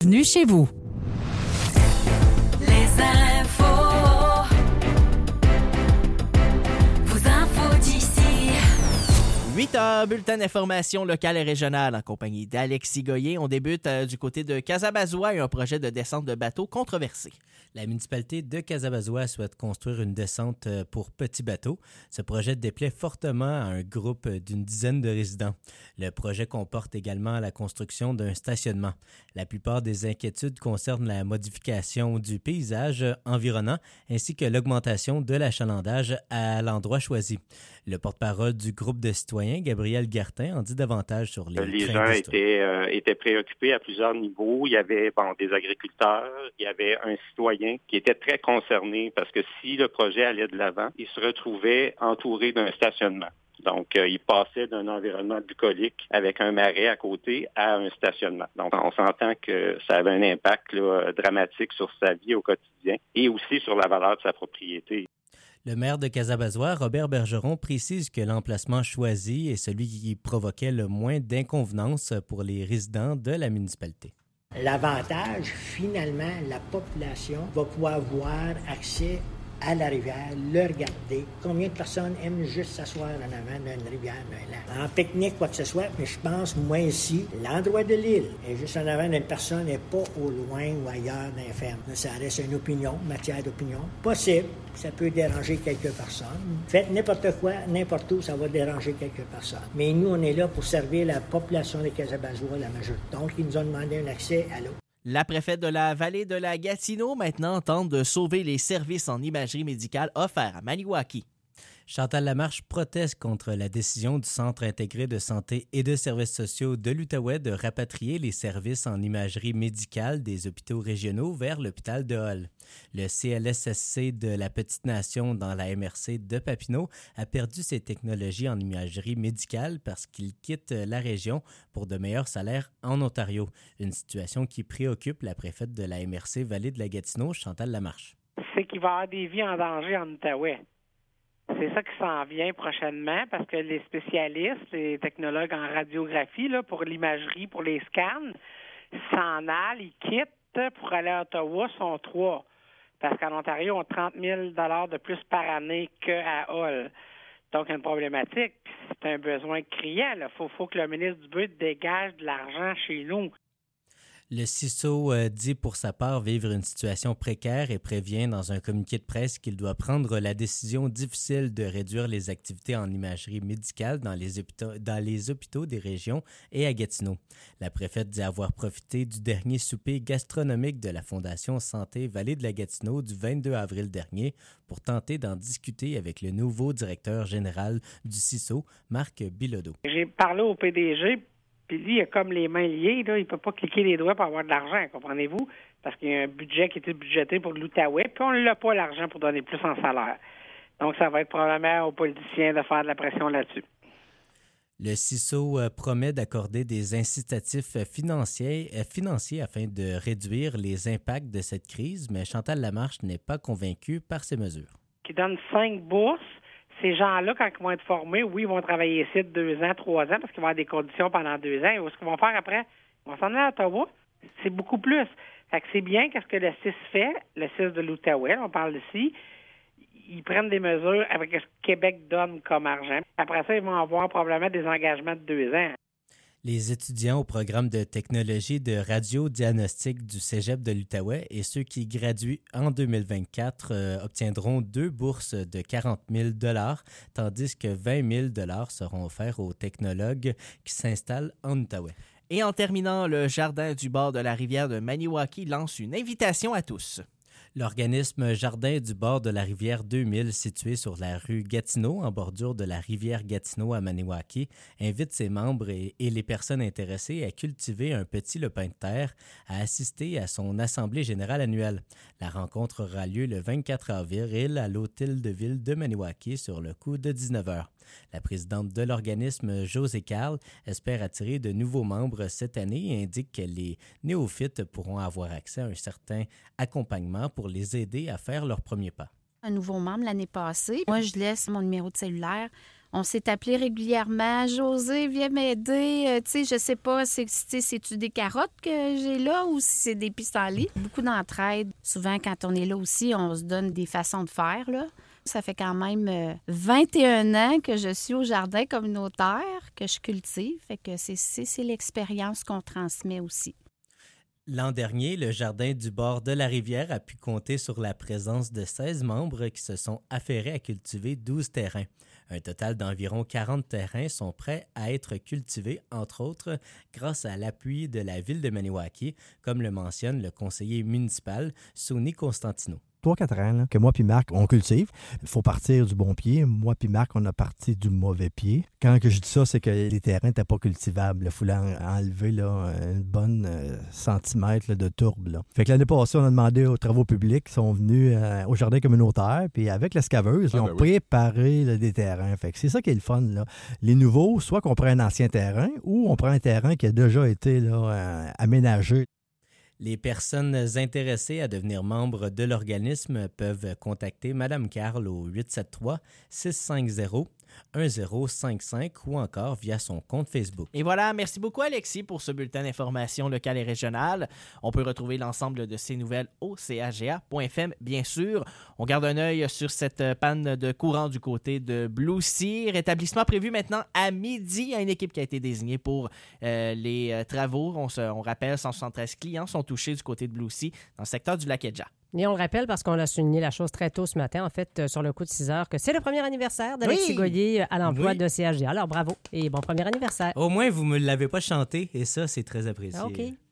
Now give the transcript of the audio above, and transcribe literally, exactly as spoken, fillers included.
Bienvenue chez vous. Les infos, vos infos d'ici. huit heures, bulletin d'information locale et régionale en compagnie d'Alexis Goyer. On débute euh, du côté de Casabazois et un projet de descente de bateau controversé. La municipalité de Casabazois souhaite construire une descente pour petits bateaux. Ce projet déplaît fortement à un groupe d'une dizaine de résidents. Le projet comporte également la construction d'un stationnement. La plupart des inquiétudes concernent la modification du paysage environnant ainsi que l'augmentation de l'achalandage à l'endroit choisi. Le porte-parole du groupe de citoyens, Gabriel Gartin, en dit davantage sur les Les gens étaient, euh, étaient préoccupés à plusieurs niveaux. Il y avait bon, des agriculteurs, il y avait un citoyen qui était très concerné parce que si le projet allait de l'avant, il se retrouvait entouré d'un stationnement. Donc, euh, il passait d'un environnement bucolique avec un marais à côté à un stationnement. Donc, on s'entend que ça avait un impact là, dramatique sur sa vie au quotidien et aussi sur la valeur de sa propriété. Le maire de Casabazois, Robert Bergeron, précise que l'emplacement choisi est celui qui provoquait le moins d'inconvenances pour les résidents de la municipalité. L'avantage, finalement, la population va pouvoir avoir accès à la rivière, le regarder. Combien de personnes aiment juste s'asseoir en avant d'une rivière, d'un lac? En pique-nique, quoi que ce soit, mais je pense, moi ici, l'endroit de l'île est juste en avant d'une personne et pas au loin ou ailleurs d'un ferme. Ça reste une opinion, matière d'opinion. Possible, ça peut déranger quelques personnes. Faites n'importe quoi, n'importe où, ça va déranger quelques personnes. Mais nous, on est là pour servir la population de Casabazois, la majorité. Donc, ils nous ont demandé un accès à l'eau. La préfète de la vallée de la Gatineau maintenant tente de sauver les services en imagerie médicale offerts à Maniwaki. Chantal Lamarche proteste contre la décision du Centre intégré de santé et de services sociaux de l'Outaouais de rapatrier les services en imagerie médicale des hôpitaux régionaux vers l'hôpital de Hull. Le C L S S C de la Petite Nation dans la M R C de Papineau a perdu ses technologies en imagerie médicale parce qu'il quitte la région pour de meilleurs salaires en Ontario. Une situation qui préoccupe la préfète de la M R C Vallée de la Gatineau, Chantal Lamarche. C'est qu'il va y avoir des vies en danger en Outaouais. C'est ça qui s'en vient prochainement parce que les spécialistes, les technologues en radiographie, là, pour l'imagerie, pour les scans, s'en allent, ils quittent pour aller à Ottawa, sont trois. Parce qu'en Ontario, on a trente mille dollars de plus par année qu'à Hull. Donc, il y a une problématique, puis c'est un besoin criant. Il faut, faut que le ministre du But dégage de l'argent chez nous. Le C I S O euh, dit pour sa part vivre une situation précaire et prévient dans un communiqué de presse qu'il doit prendre la décision difficile de réduire les activités en imagerie médicale dans les hôpitaux, dans les hôpitaux des régions et à Gatineau. La préfète dit avoir profité du dernier souper gastronomique de la Fondation Santé Vallée de la Gatineau du vingt-deux avril dernier pour tenter d'en discuter avec le nouveau directeur général du C I S O, Marc Bilodeau. J'ai parlé au P D G. Puis lui, il a comme les mains liées, là, il ne peut pas cliquer les doigts pour avoir de l'argent, comprenez-vous? Parce qu'il y a un budget qui était budgété pour l'Outaouais, puis on n'a pas l'argent pour donner plus en salaire. Donc, ça va être probablement aux politiciens de faire de la pression là-dessus. Le C I S O promet d'accorder des incitatifs financiers, financiers afin de réduire les impacts de cette crise, mais Chantal Lamarche n'est pas convaincue par ces mesures. Qui donne cinq bourses. Ces gens-là, quand ils vont être formés, oui, ils vont travailler ici deux ans, trois ans, parce qu'ils vont avoir des conditions pendant deux ans. Et où est-ce qu'ils vont faire après? Ils vont s'en aller à Ottawa. C'est beaucoup plus. Fait que c'est bien qu'est-ce que le C I S fait, le C I S de l'Outaouais, on parle ici, ils prennent des mesures avec ce que Québec donne comme argent. Après ça, ils vont avoir probablement des engagements de deux ans. Les étudiants au programme de technologie de radiodiagnostic du Cégep de l'Outaouais et ceux qui graduent en deux mille vingt-quatre euh, obtiendront deux bourses de quarante mille dollars, tandis que vingt mille dollars seront offerts aux technologues qui s'installent en Outaouais. Et en terminant, le Jardin du bord de la rivière de Maniwaki lance une invitation à tous. L'organisme Jardin du bord de la rivière deux mille, situé sur la rue Gatineau, en bordure de la rivière Gatineau à Maniwaki, invite ses membres et, et les personnes intéressées à cultiver un petit lopin de terre, à assister à son assemblée générale annuelle. La rencontre aura lieu le vingt-quatre avril à l'hôtel de ville de Maniwaki sur le coup de dix-neuf heures. La présidente de l'organisme, Josée Carl, espère attirer de nouveaux membres cette année et indique que les néophytes pourront avoir accès à un certain accompagnement pour les aider à faire leur premier pas. Un nouveau membre l'année passée. Moi, je laisse mon numéro de cellulaire On s'est appelé régulièrement. José, viens m'aider. Euh, tu sais, je sais pas, c'est, c'est-tu des carottes que j'ai là ou si c'est des pissenlits? Beaucoup d'entraide. Souvent, quand on est là aussi, on se donne des façons de faire, là. Ça fait quand même euh, vingt et un ans que je suis au jardin communautaire, que je cultive. Fait que c'est, c'est, c'est l'expérience qu'on transmet aussi. L'an dernier, le Jardin du bord de la rivière a pu compter sur la présence de seize membres qui se sont affairés à cultiver douze terrains. Un total d'environ quarante terrains sont prêts à être cultivés, entre autres, grâce à l'appui de la ville de Maniwaki, comme le mentionne le conseiller municipal Sonny Constantino. trois quatre ans là, que moi puis Marc, on cultive. Il faut partir du bon pied. Moi puis Marc, on a parti du mauvais pied. Quand que je dis ça, c'est que les terrains n'étaient pas cultivables. Il fallait en- enlever là, une bonne euh, centimètre là, de tourbe. Là. Fait que l'année passée, on a demandé aux travaux publics, ils sont venus euh, au jardin communautaire, puis avec l'escaveuse, Ah, ils ont ben oui. préparé là, des terrains. Fait que c'est ça qui est le fun. Là. Les nouveaux, soit qu'on prend un ancien terrain, ou on prend un terrain qui a déjà été là, euh, aménagé. Les personnes intéressées à devenir membres de l'organisme peuvent contacter Mme Carl au huit sept trois, six cinq zéro, un zéro cinq cinq ou encore via son compte Facebook. Et voilà, merci beaucoup Alexis pour ce bulletin d'information locale et régionale. On peut retrouver l'ensemble de ces nouvelles au c a g a point f m, bien sûr. On garde un œil sur cette panne de courant du côté de Blue Sea. Rétablissement prévu maintenant à midi. Il y a une équipe qui a été désignée pour euh, les euh, travaux. On, se, on rappelle, cent soixante-treize clients sont touchés du côté de Blue Sea dans le secteur du Lac-Edja. Et on le rappelle parce qu'on a souligné la chose très tôt ce matin, en fait, euh, sur le coup de six heures, que c'est le premier anniversaire d'Alexis Oui! Goyer à l'emploi Oui. de C H G A. Alors bravo et bon premier anniversaire. Au moins, vous ne me l'avez pas chanté et ça, c'est très apprécié. OK.